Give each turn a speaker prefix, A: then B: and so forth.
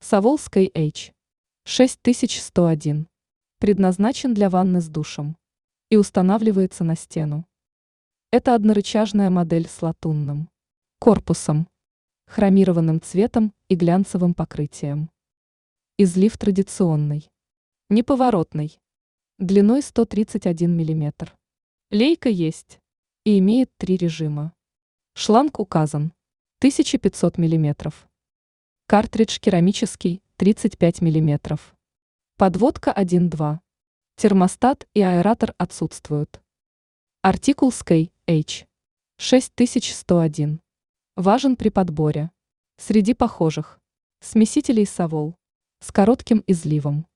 A: Саволской H6101. Предназначен для ванны с душем и устанавливается на стену. Это однорычажная модель с латунным корпусом, хромированным цветом и глянцевым покрытием. Излив традиционный, неповоротный, длиной 131 мм. Лейка есть и имеет 3 режима. Шланг указан 1500 мм. Картридж керамический 35 мм. Подводка 1.2. Термостат и аэратор отсутствуют. Артикул SKY H6101. Важен при подборе. Среди похожих смесителей Савол с коротким изливом.